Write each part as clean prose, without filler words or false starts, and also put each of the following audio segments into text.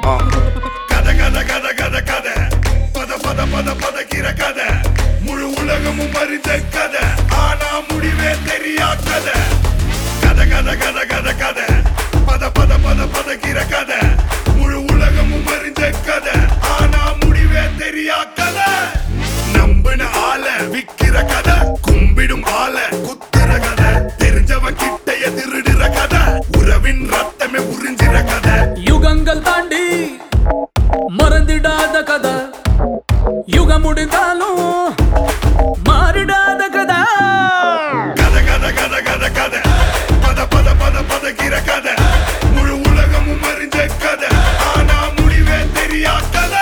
கதை கதை கதை கதை கதை பத பத பத பதக்கிற கதை முழு உலகமும் அறிந்த கதை ஆனா முடிவே தெரியா கதை கதை கதை கதை கதை கதை பத பத பத பதக்கிற கதை முழு உலகமும் அறிந்த கதை ஆனா முடிவே தெரியா கதை நம்பின ஆள விக்கிற கதை கும்பிடும் ஆள குத்துற கதை தெரிஞ்சவன் கிட்டைய திருடுற கதை உறவின் ரத்தமே உறிஞ்சிற கதை யுகங்கள் தாண்டி மறந்திடாத கதை யுகம் முடிந்தாலும் மாறிடாத கதை கதை கதை கதை கதை கதை பத பத பத பதக்கிற கதை முழு உலகமும் அறிந்த கதை ஆனா முடிவே தெரியா கதை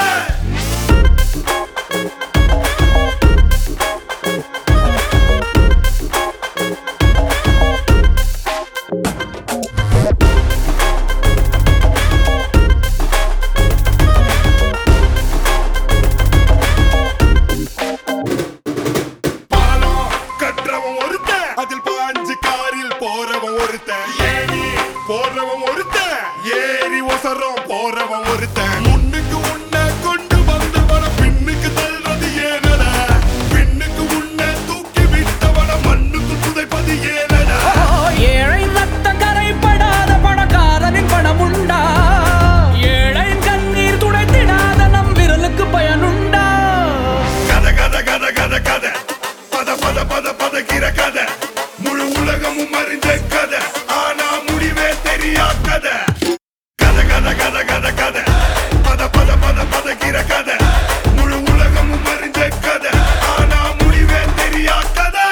அதில் பாஞ்சு காரில் போறவன் ஒருத்தன் ஏறி போறவன் ஒருத்தன் ஏறி ஒசரம் போறவன் ஒருத்தன் முன்னுக்கு உன்னை கொண்டு வந்தவன பின்னுக்கு தள்ளுறது ஏனடா பின்னுக்கு உன்னை தூக்கி விட்டவன மண்ணுக்கு புதைப்பது ஏனடா ஏழை ரத்தம் கரைப்படாத பணக்காரனின் பணம் உண்டா ஏழை கண்ணீர் துடைத்திடாத நம் விரலுக்கு பயனுண்டா கதை கதை கதை கதை கதை பத பத பத பதக்கிற கதை முழு உலகமும் அறிந்த கதை ஆனா முடிவே தெரியா கதை கதை கதை கதை கதை கதை பத பத பத பதக்கிற கதை முழு உலகமும் அறிந்த கதை ஆனா முடிவே தெரியா கதை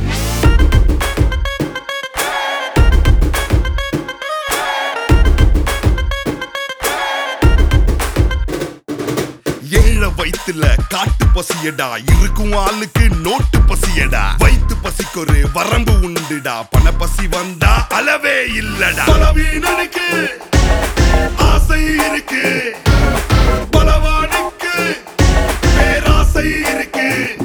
ஏழ வயித்துல காட்டு பசியடா இருக்கும் ஆளுக்கு நோட்டு பசியடா வயிற்று பசிக்கொரு வரம்பு உண்டுடா பண பசி வந்தா அளவே இல்லடா பலவீனனுக்கு ஆசை இருக்கு பலவானுக்கு பேராசை இருக்கு